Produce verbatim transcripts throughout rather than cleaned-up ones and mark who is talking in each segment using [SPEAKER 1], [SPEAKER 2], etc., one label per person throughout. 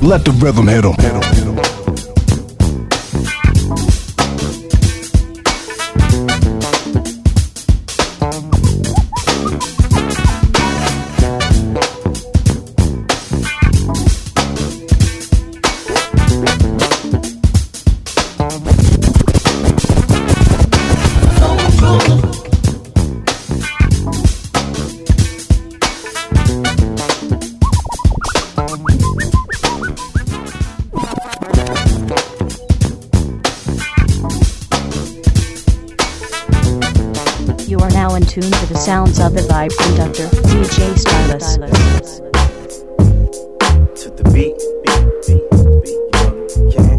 [SPEAKER 1] Let the rhythm hit 'em.
[SPEAKER 2] Tune to the sounds of the Vibe Conductor, D J Stylus.
[SPEAKER 3] To the beat, beat, beat, beat, you can.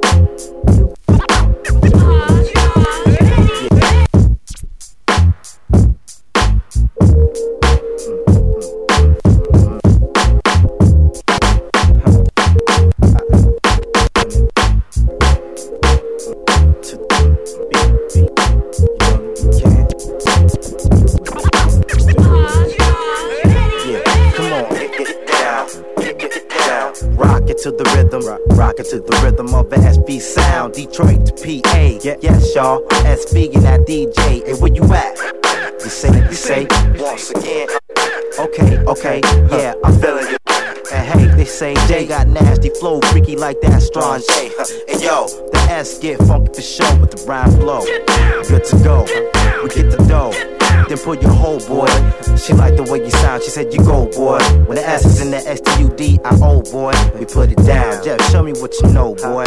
[SPEAKER 3] To the rhythm, rock it to the rhythm of the S B sound, Detroit to P A. Yeah, yes, y'all, S B and that D J. Hey, where you at? You say, you say, once again. Okay, okay, yeah, I'm feeling it. And hey, they say Jay got nasty flow, freaky like that strong J. And yo, the S get funky for sure with the rhyme flow. Good to go, we get the dough. Then put your whole boy. She like the way you sound, she said you go boy. When the S is in the S T U D I O boy, we put it down. Jeff, show me what you know boy.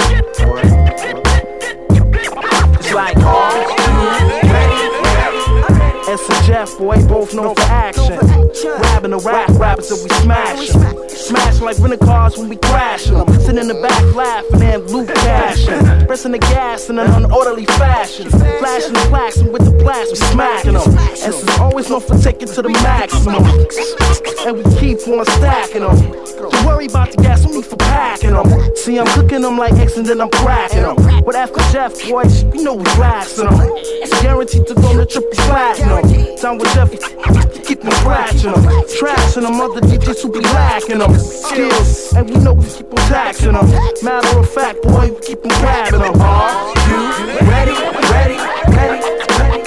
[SPEAKER 3] It's like oh, S and Jeff, boy, both known for action. Rapping the rap, rapping till we smash them. Smash like rental cars when we crash them. Sitting in the back laughing and loot cashing. Pressing the gas in an unorderly fashion. Flashing the plaques and with the blast we smacking them. S is always known for taking to the maximum. And we keep on stacking them. Don't worry about the gas, only for packing them. See, I'm cooking them like X and then I'm cracking them. But after Jeff, boys, you know we blasting them. It's guaranteed to go to triple platinum. Time with Jeff, keep me scratching them. Trashing them, other D Js who be lacking them. Skills, and we know we keep on taxing them. Matter of fact, boy, we keep on grabbing them. Are you ready, ready, ready, ready?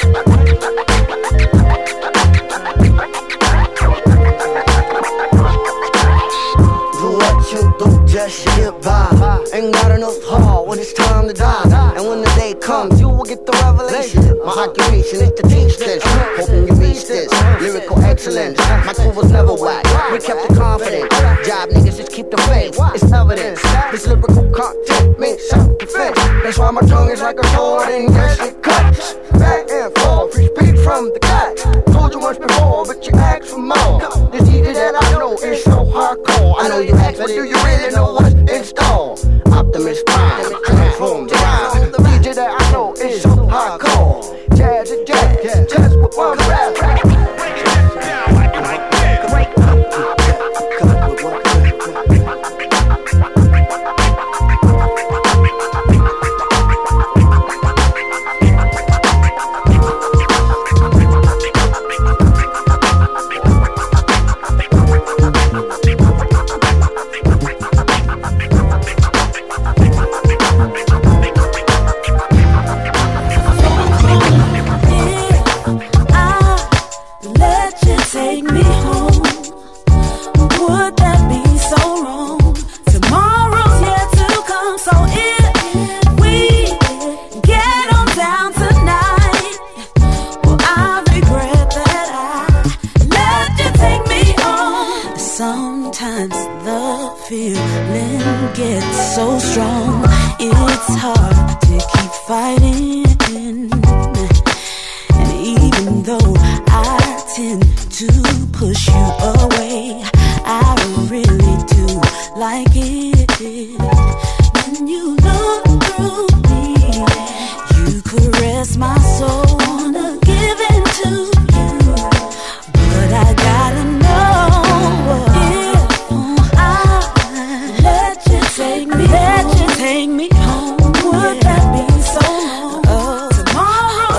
[SPEAKER 4] Do what you do just to get by. Ain't got enough heart when it's time to die. And when the day comes, you will get the revelation. My occupation is to teach this. Hoping you reach this. Lyrical excellence. My crew was never whack. We kept it confident. Job niggas just keep the faith. It's evidence. This lyrical content makes self-defense. That's why my tongue is like a sword and yes it cuts. Back and forth, free speech from the cut. Told you once before, but you asked for more. This D J that I know is so hardcore. I know you asked, but do you really know what's in store? Optimus Prime, transform the rhyme. The D J that I know is so hardcore. Jazz and jazz, just with one rap.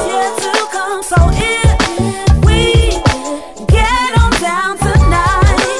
[SPEAKER 5] So if we get on down tonight,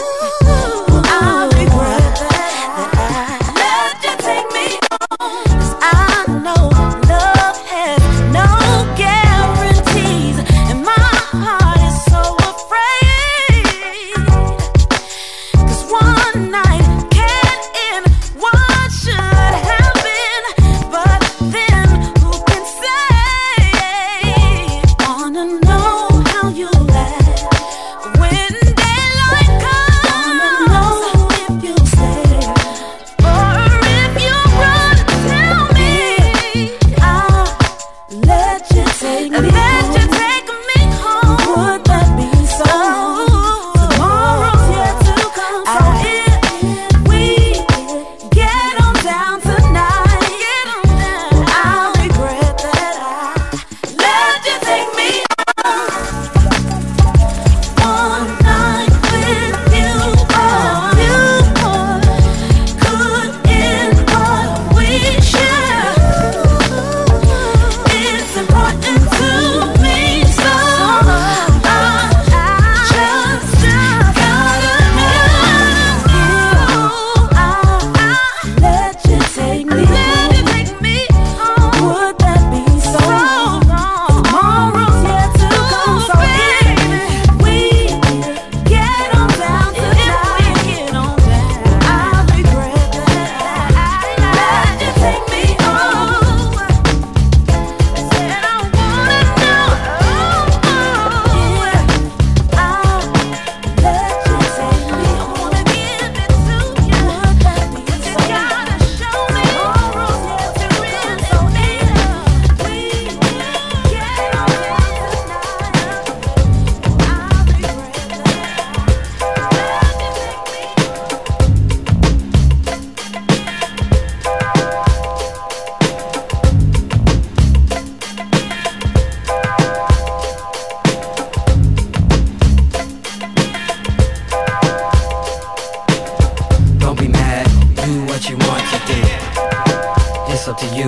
[SPEAKER 1] you want to do. It's up to you.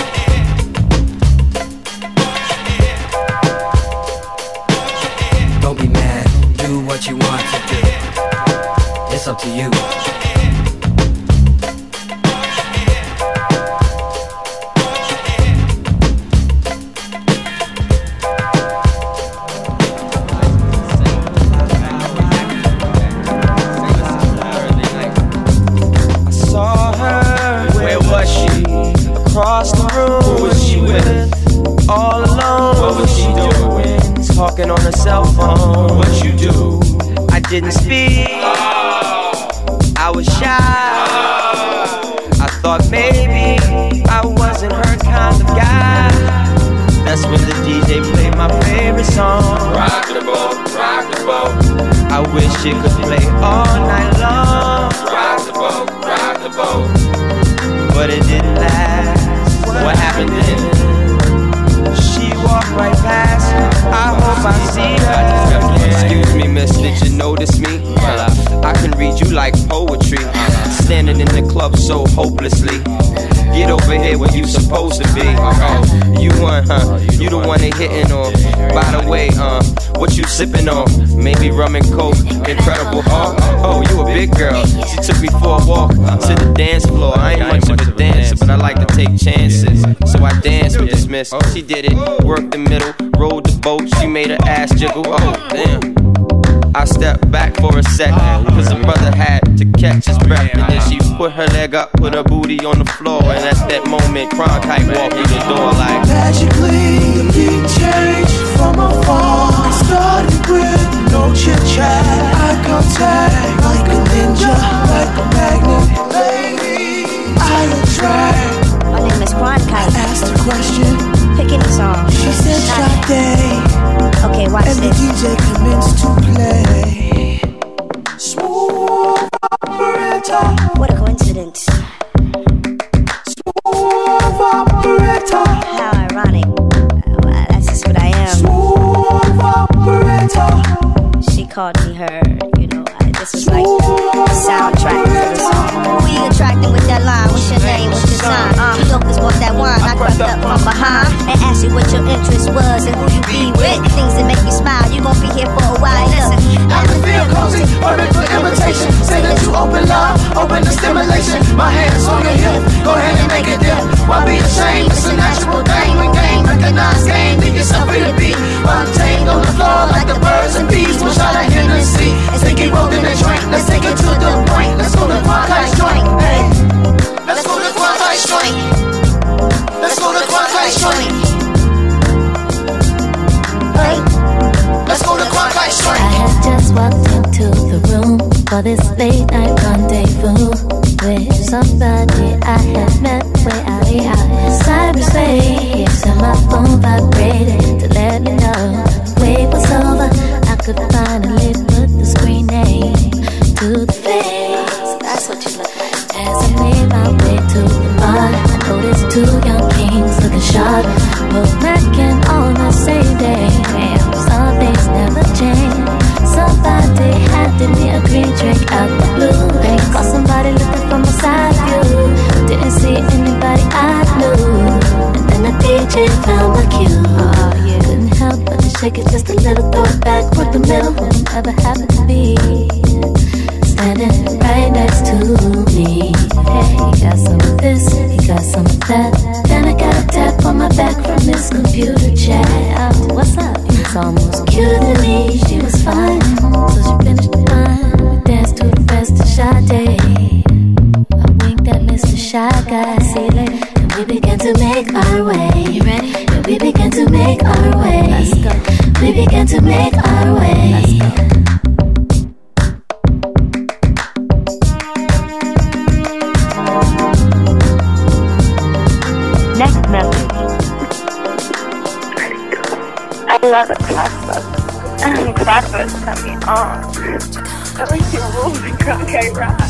[SPEAKER 1] Don't be mad, do what you want to do. It's up to you.
[SPEAKER 5] Across the room, who was she with? All alone, what was she doing? Talking on her cell phone. What you do? I didn't speak. I was shy. I thought maybe I wasn't her kind of guy. That's when the D J played my favorite song. Rock the boat, rock the boat. I wish it could play all night long. Rock the boat, rock the boat. But it didn't last. What happened then? She walked right past. I hope I see her. Excuse me, miss, did you notice me? I can read you like poetry. Standing in the club so hopelessly. Get over here where you supposed to be. You one, huh? You the one they hitting on. By the way, uh, what you sipping on? Maybe rum and coke, incredible art. Oh, you a big girl. She took me for a walk to the dance floor. I ain't much of a dancer, but I like to take chances. So I danced with this miss. She did it, worked the middle, rode the boat. She made her ass jiggle. Oh, damn. I stepped back for a second, cause her brother had to catch his breath. And then she put her leg up, put her booty on the floor. And at that moment, Cronkite walked through the door like
[SPEAKER 6] magically, the beat changed from afar. I started with no chit-chat, eye contact, like a ninja, like a magnet. Lady, I attract.
[SPEAKER 7] My name is Cronkite.
[SPEAKER 6] I asked a question.
[SPEAKER 7] Pick any song.
[SPEAKER 6] She said Sade.
[SPEAKER 7] Okay, watch
[SPEAKER 6] and
[SPEAKER 7] this.
[SPEAKER 6] And the D J commenced to play Smooth Operator.
[SPEAKER 7] What a coincidence.
[SPEAKER 6] Smooth Operator.
[SPEAKER 7] How ironic. Well, that's just what I am.
[SPEAKER 6] Smooth Operator.
[SPEAKER 7] She called me her, you know, I, this was like the soundtrack for the song. Who you attracting with that line? What's your name? What's your sign? Uh, you don't just want that wine. I crept up from behind and asked you what your interest was and who you be with. Things that make you smile. You gon' be here for a while. Listen,
[SPEAKER 6] I can feel cozy, perfect for imitation. Say that you open love, open the stimulation. My hands on your hip, go ahead and make it dip. Why be ashamed? It's a natural thing. When game, recognize game, leave yourself free to be. Untamed on the floor like the birds and bees. One shot of Hennessy, take it rolled in a drink. Let's take it to the point. Let's go to Cronkite's joint. Hey, let's go to Cronkite's joint. Let's go to Cronkite's joint. Hey, let's go to Cronkite's joint.
[SPEAKER 8] I had just walked into the room for this late night rendezvous with somebody I had met way out here in cyberspace. And my phone vibrated to let me know the wait was over. I could finally put the screen name to the face. That's what you look like. As I made my way to the bar, I noticed two young kings looking sharp, both macking on the same day. Damn, some things never change. Somebody handed me a green drink out the blue. They caught somebody looking from a side view. Didn't see anybody I knew. And then the D J found my cue. Oh, yeah. Couldn't help but to shake it just a little, throw it back with the middle. Whoever happened to be standing right next to me. Hey, he got some of this, he got some of that. Then I got a tap on my back from his computer chat. What's up? It's almost cute to me. She was fine, so she finished the line. We danced to the best of Sade. I winked at Mister Shy Guy. See you later. And we began to make our way. You ready? And we began to make our way. Let's go. We began to make our way. Let's go.
[SPEAKER 2] Next message.
[SPEAKER 9] I love the class and class set me on. I like your rules and Cronkite ride.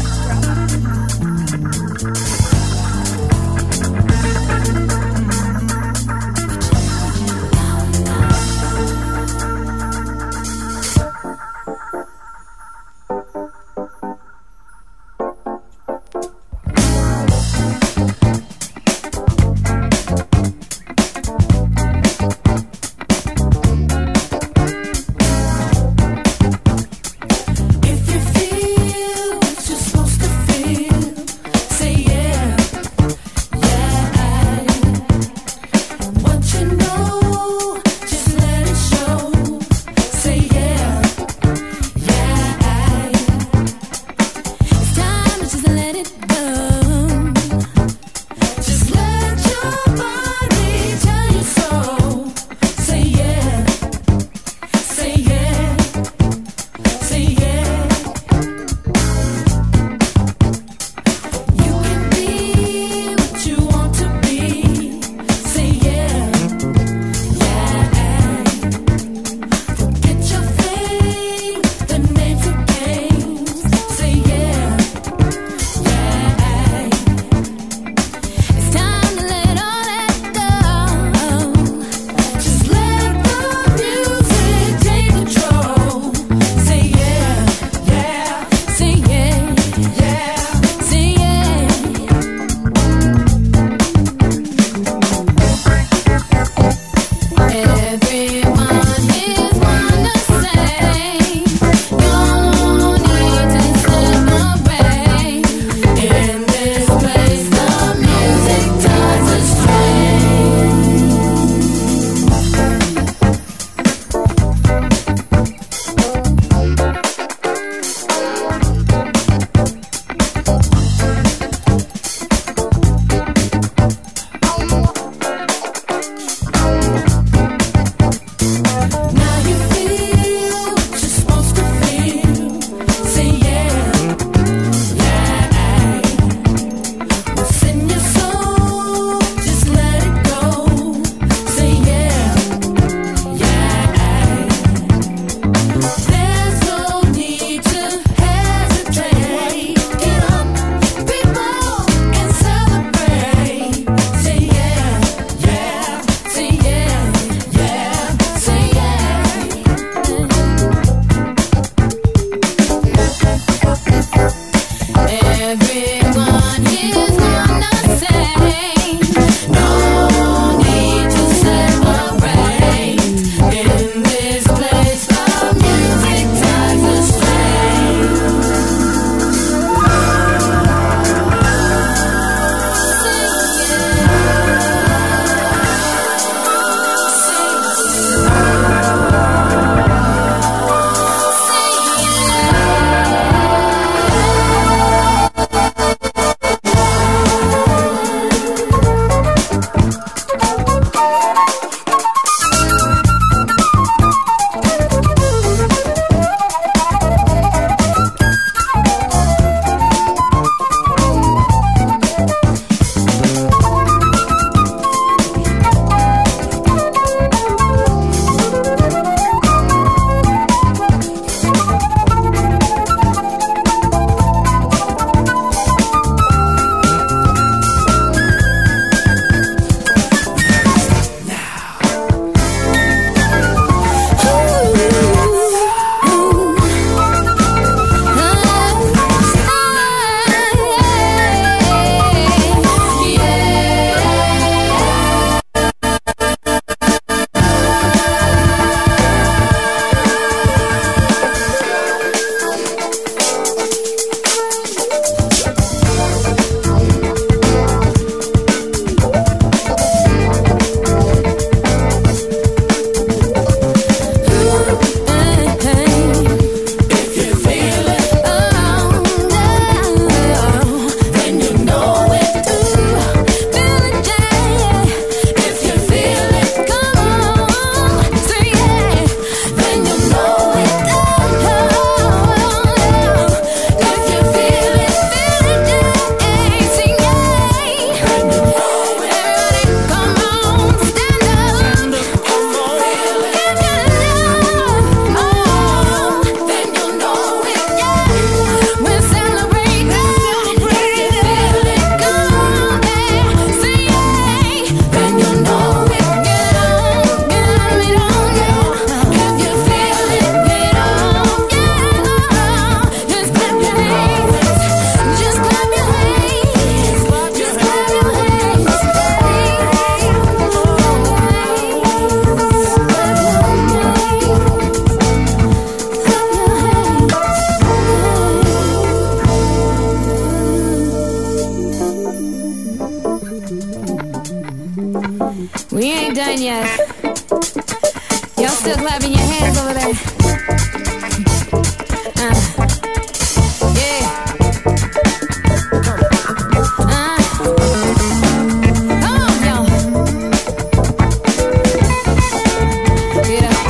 [SPEAKER 10] done yet. Y'all still clapping your hands over there? Uh, yeah. Uh, come on, y'all. Get up.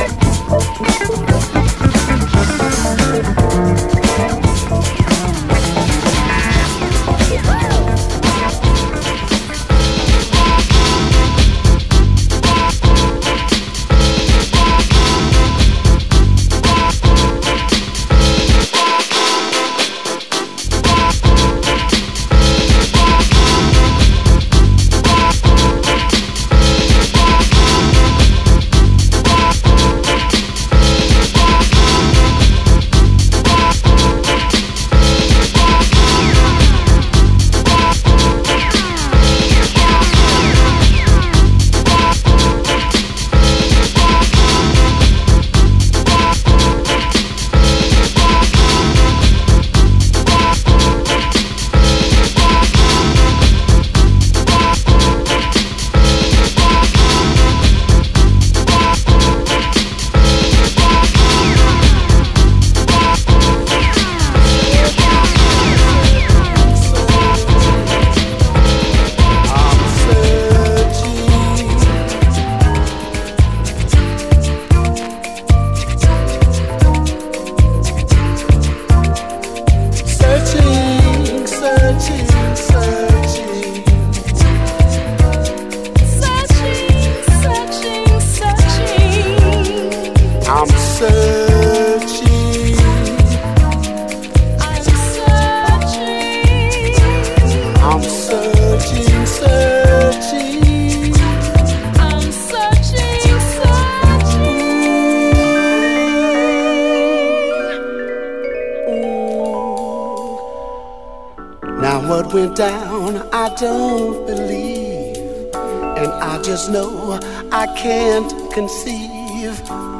[SPEAKER 11] Down, I don't believe, and I just know I can't conceive.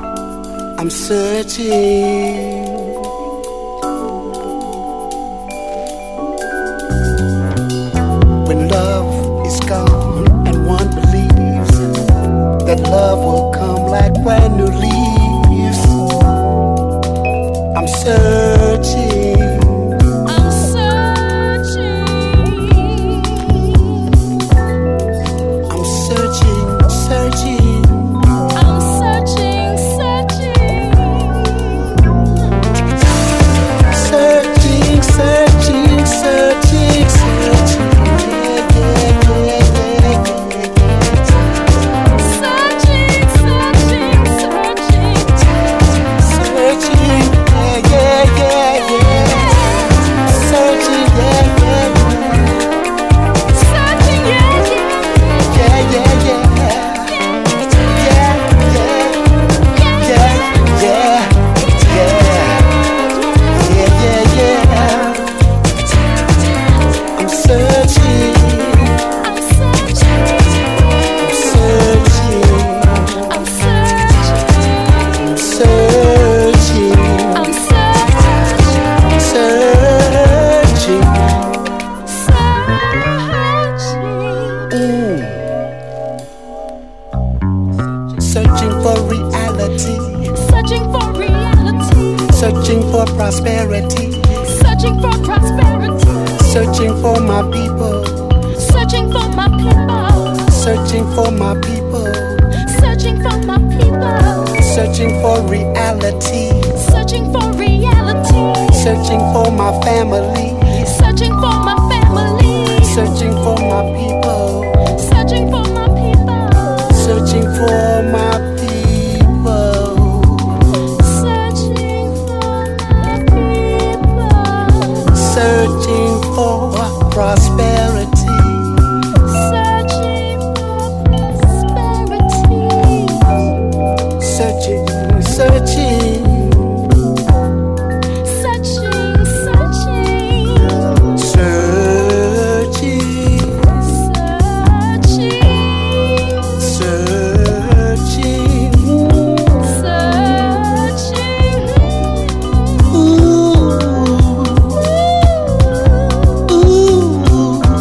[SPEAKER 11] I'm searching. When love is gone and one believes that love will come like brand new leaves, I'm searching. Prosperity, searching for prosperity, searching for my people, searching for my people, searching for my people, searching for my people, searching for reality, searching for reality, searching for my family, searching for my family, searching for my people, searching for my people, searching for my people. Searching for prosperity. Searching for prosperity. Searching, searching. Searching, searching. Searching. Searching. Searching. Searching. Ooh.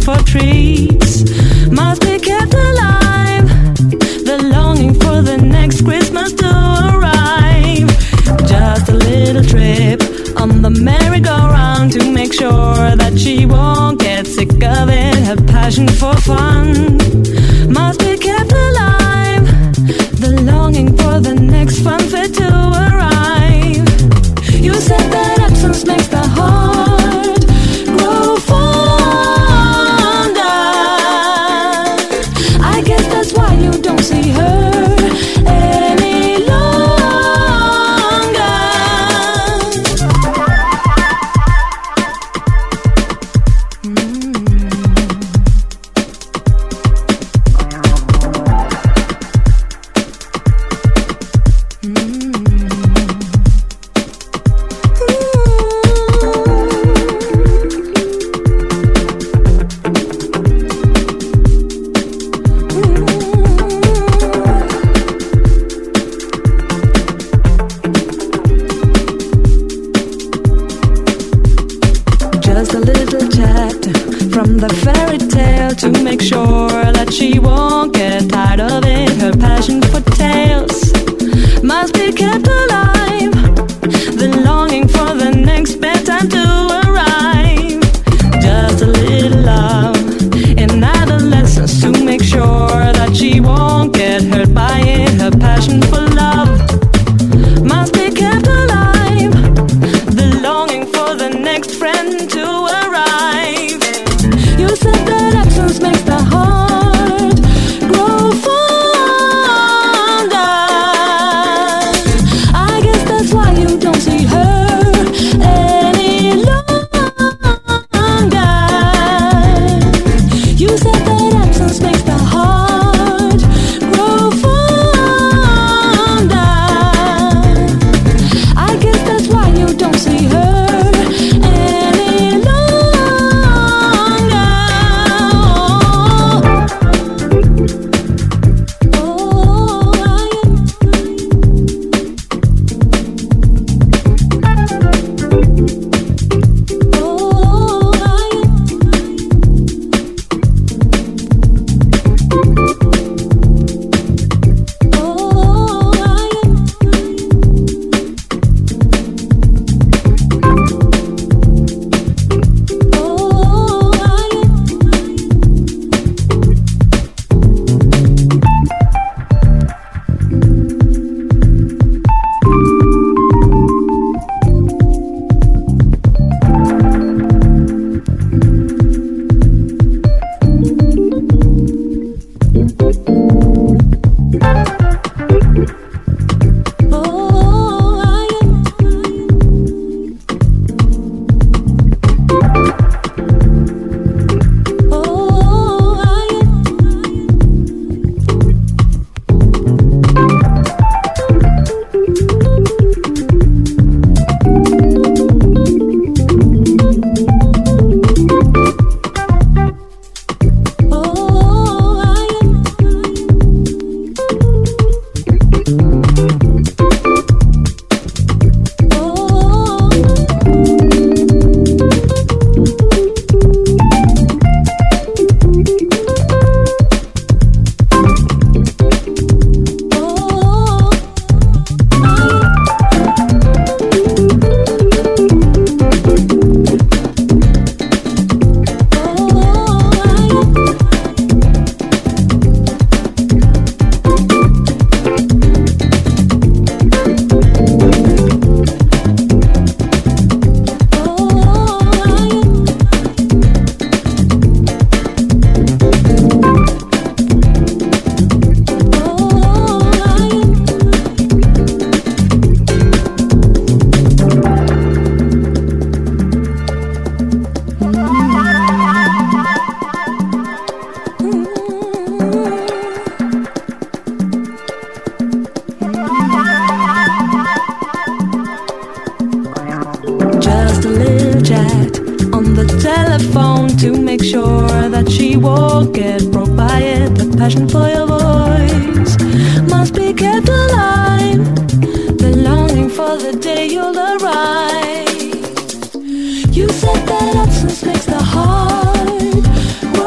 [SPEAKER 12] for treats must be kept alive. The longing for the next Christmas to arrive. Just a little trip on the merry-go-round to make sure that she won't get sick of it. Her passion for fun must be kept alive. The longing for the next fun fit to arrive. You said that absence makes the heart grow fonder. I guess that's why you don't see her any longer. Just a little chat from the fairy tale to make sure that she won't get tired of it. Her passion for tales must be kept alive. The longing for the next bedtime to arrive. Just a little love in adolescence to make sure that she won't get hurt by it. Her passion for love must be kept alive. The longing for the next friend to arrive. You said that absence makes the heart grow fonder. I guess that's why you don't see her any longer. You said that absence makes the heart grow fonder. I guess that's why you don't see her any longer. Oh, telephone to make sure that she won't get broke by it. The passion for your voice must be kept alive. The longing for the day you'll arrive. You said that absence makes the heart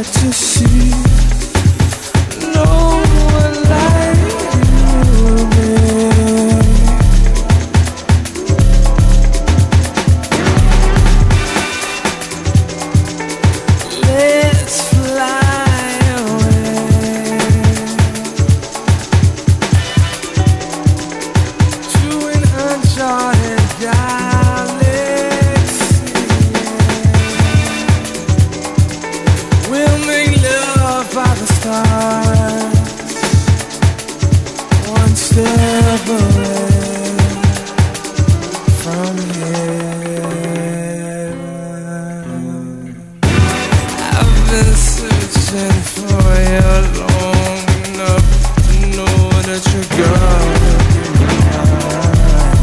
[SPEAKER 13] to see no one like you, babe. Let's fly away to an uncharted galaxy. We'll make love by the stars, one step away from here. I've been searching for you long enough to know that you're gonna be mine.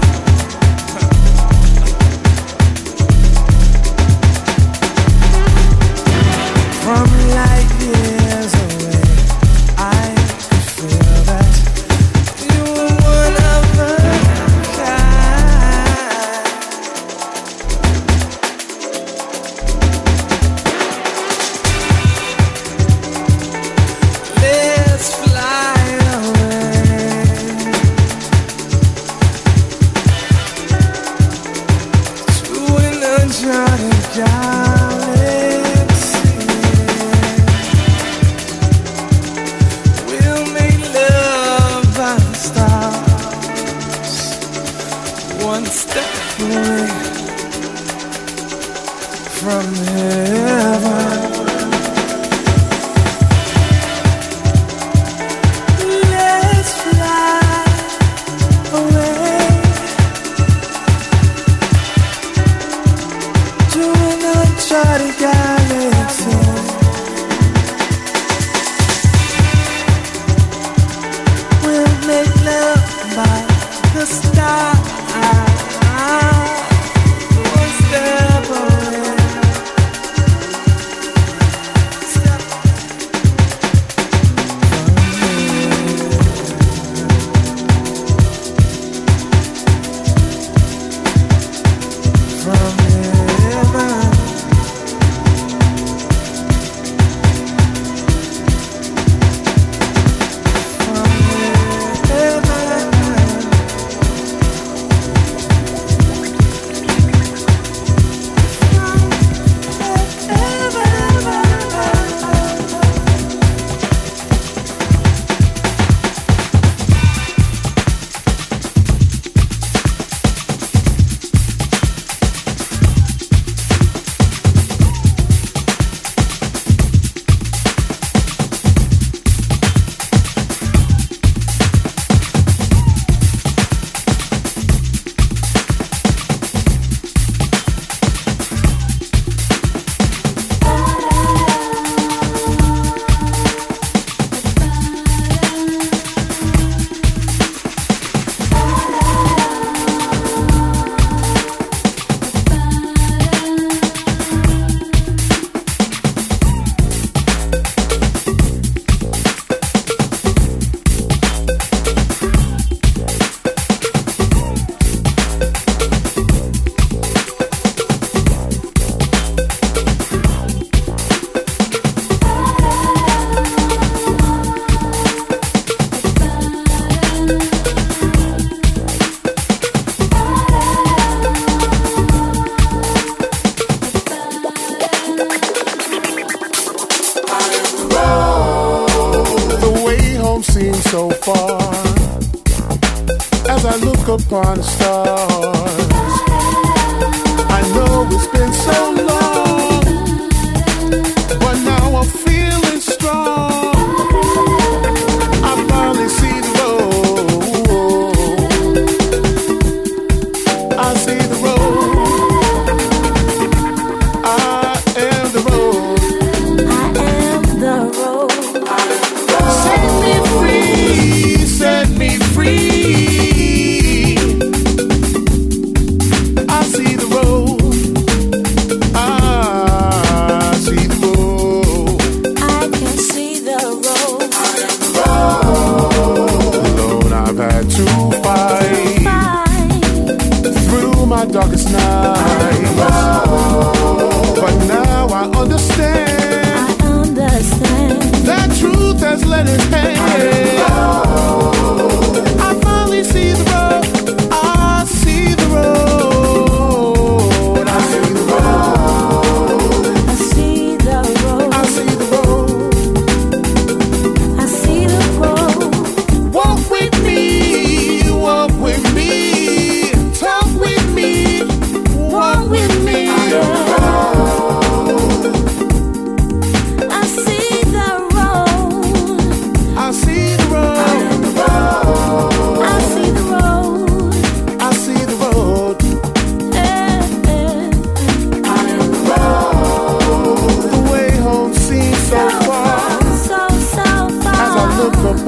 [SPEAKER 13] From light years away, I could feel that you were one of a kind. Let's fly away to an uncharted galaxy. We'll make love by the stars, one step away from heaven. Let's fly away to an uncharted galaxy. We'll make love by the stars, one step away. Step from heaven. From
[SPEAKER 14] seems so far as I look upon the stars. I know it's been so long, but now I'm feeling strong. I finally see the road. I see the road. I am the road.
[SPEAKER 8] I am the road.
[SPEAKER 14] Set me free, set me free.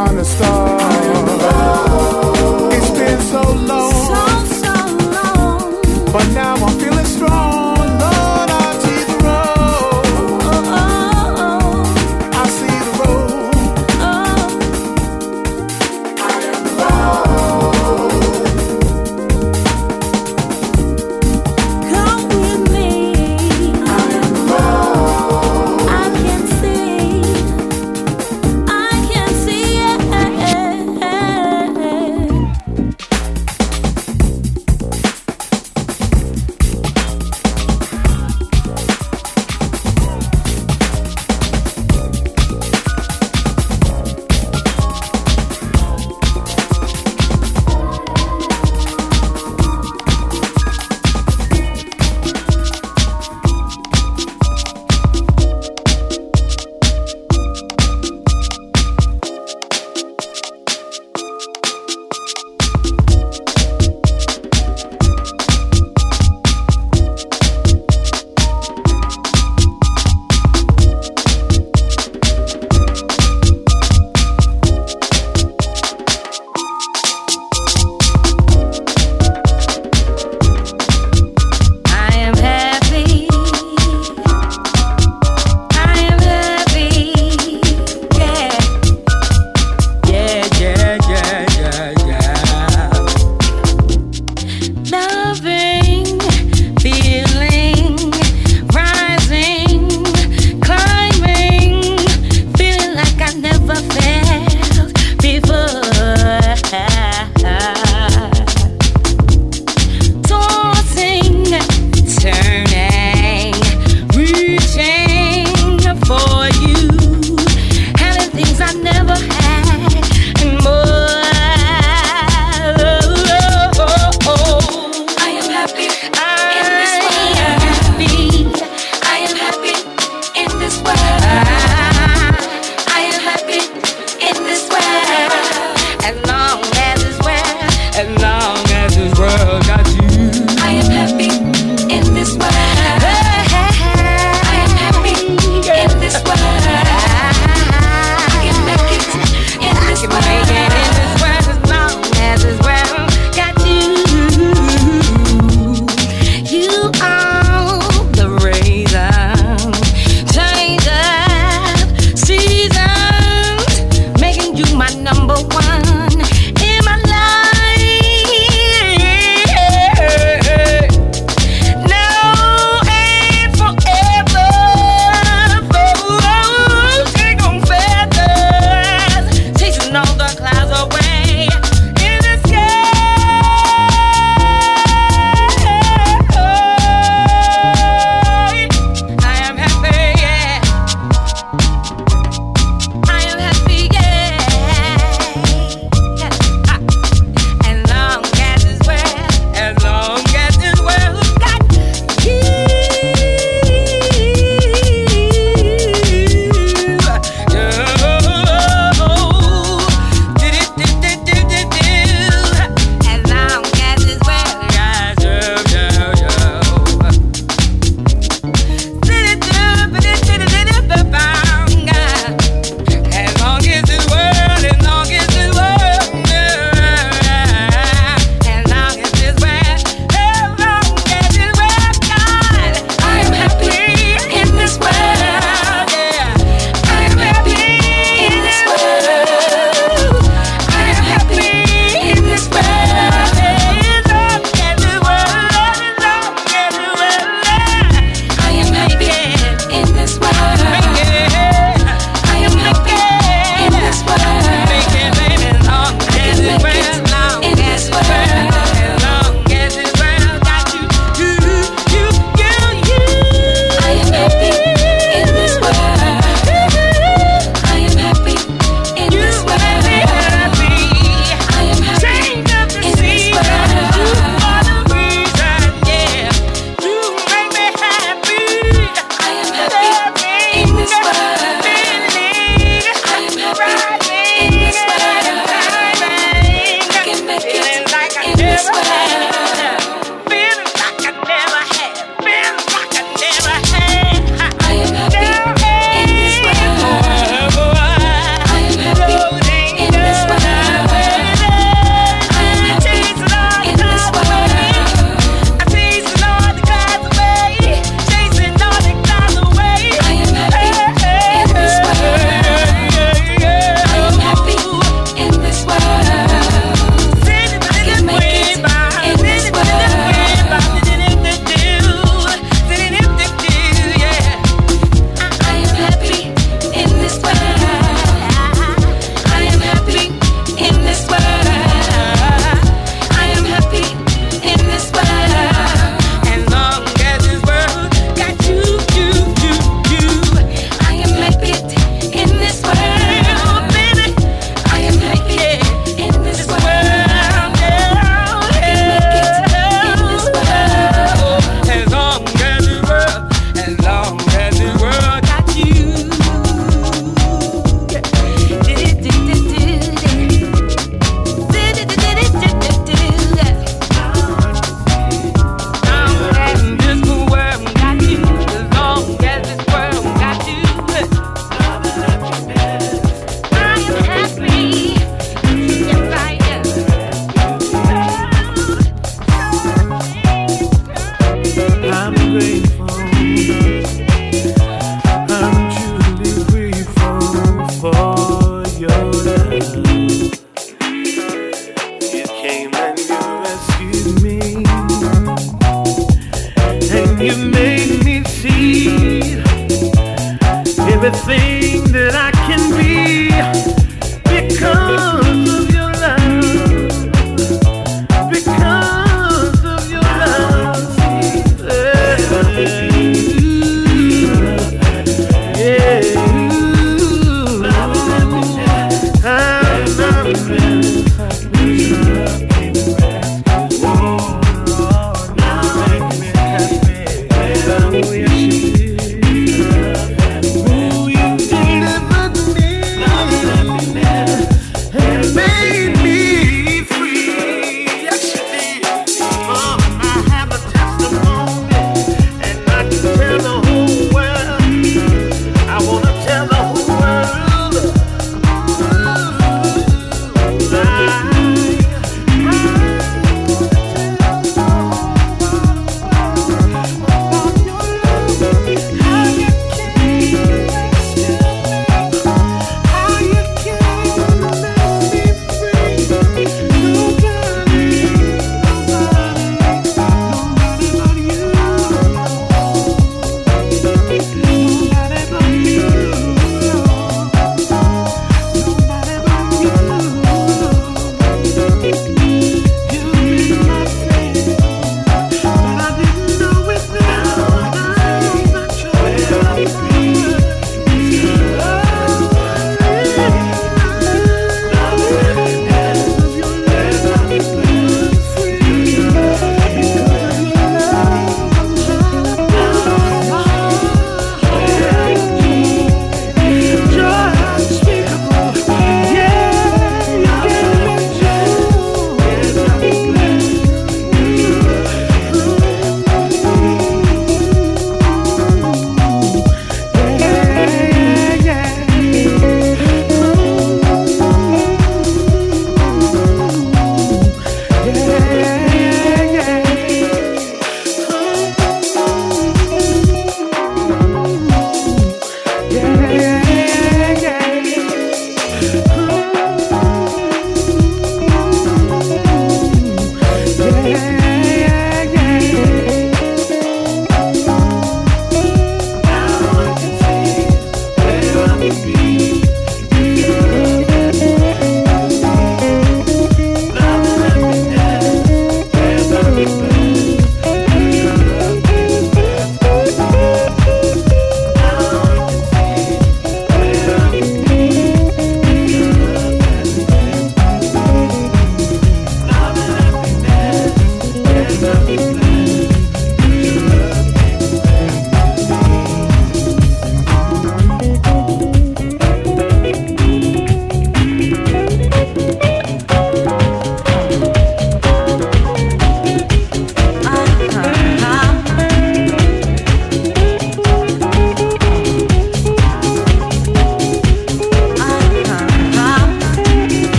[SPEAKER 14] find a star. It's been so long,
[SPEAKER 11] so, so long.
[SPEAKER 14] But now I'm feeling strong. Lord, I see the road.
[SPEAKER 11] Oh, oh, oh.
[SPEAKER 14] I see the road.
[SPEAKER 11] Oh.
[SPEAKER 14] I am the road.
[SPEAKER 11] Come with me.
[SPEAKER 14] I am the road.
[SPEAKER 11] I can see. I can see it.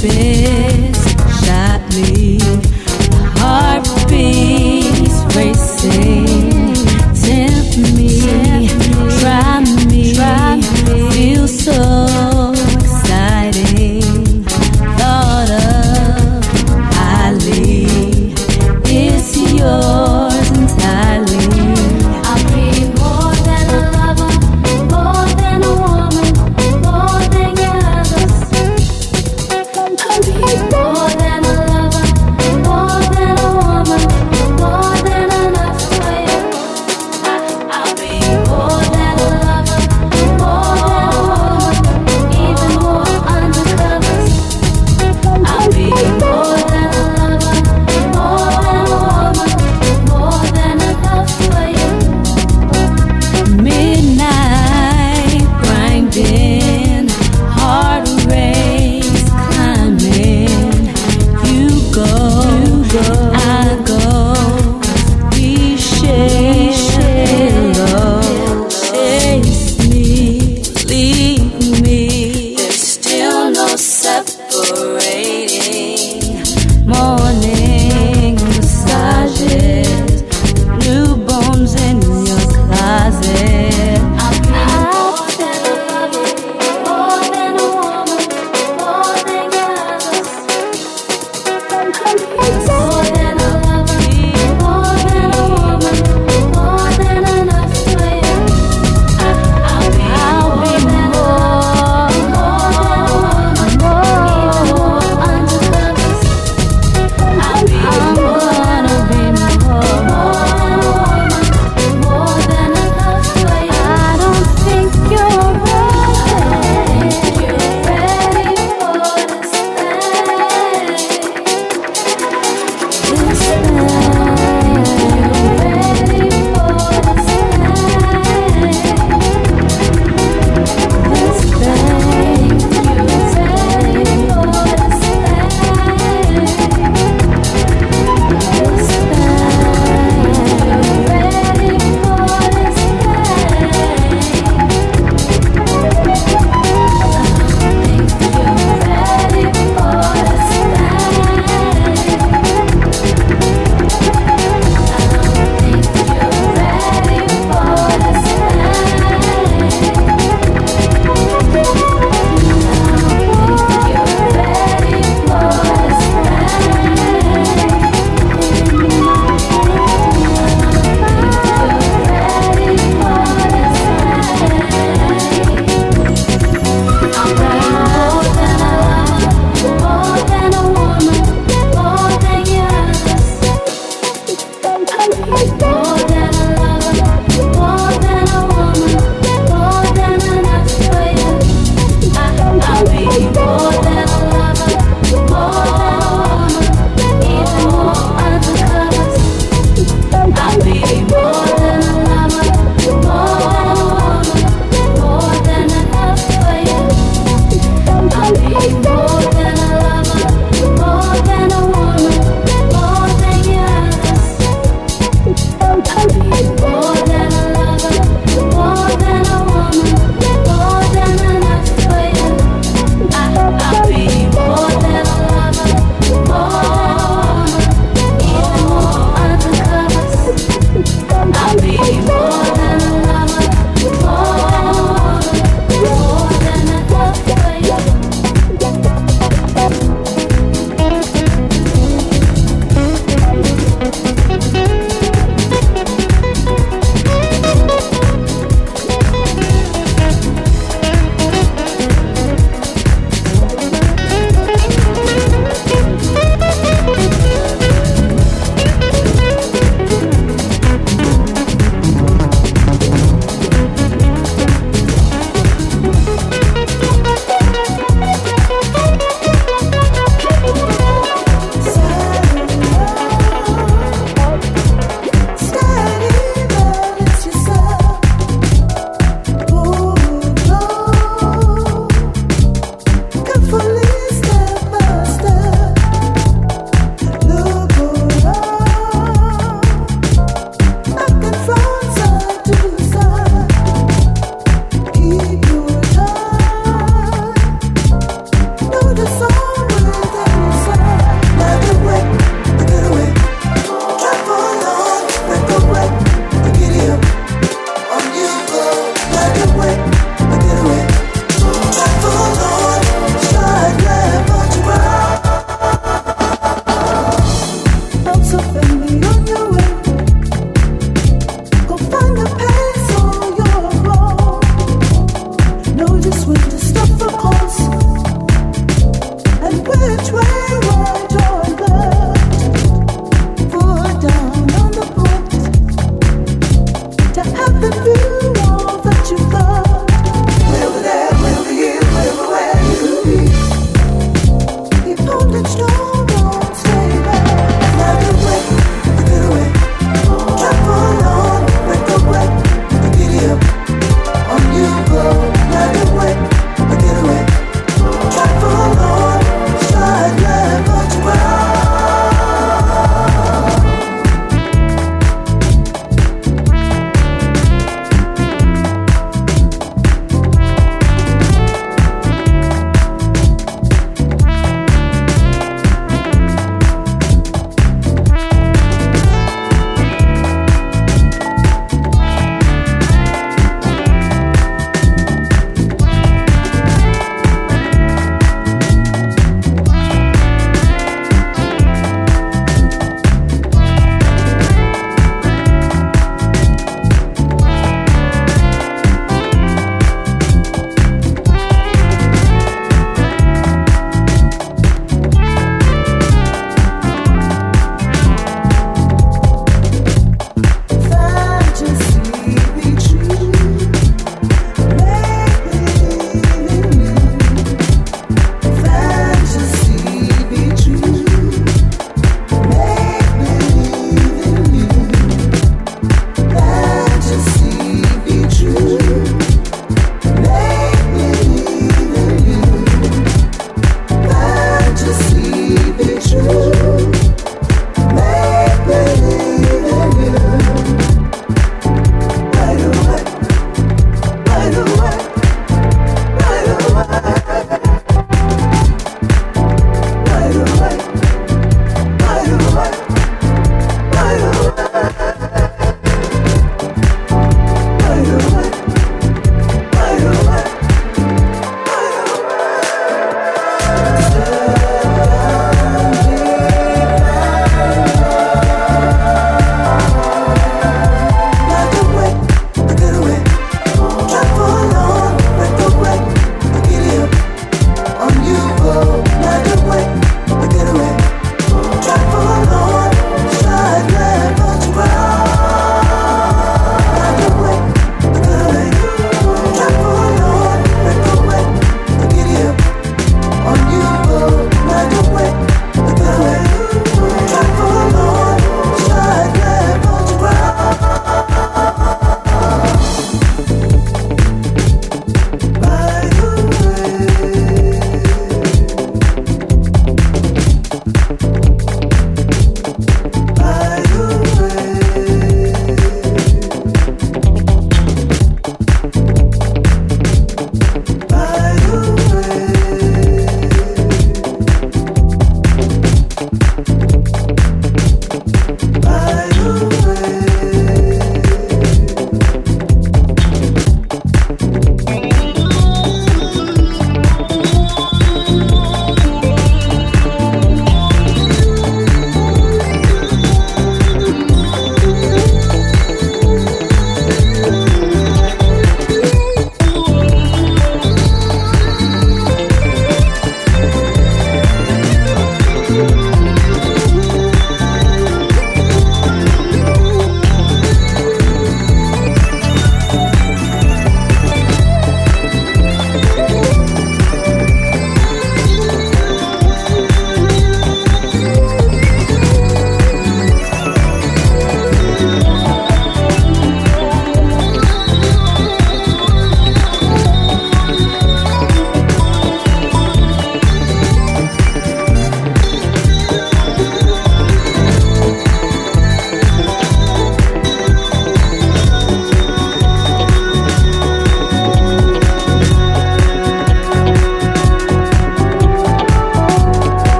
[SPEAKER 12] been.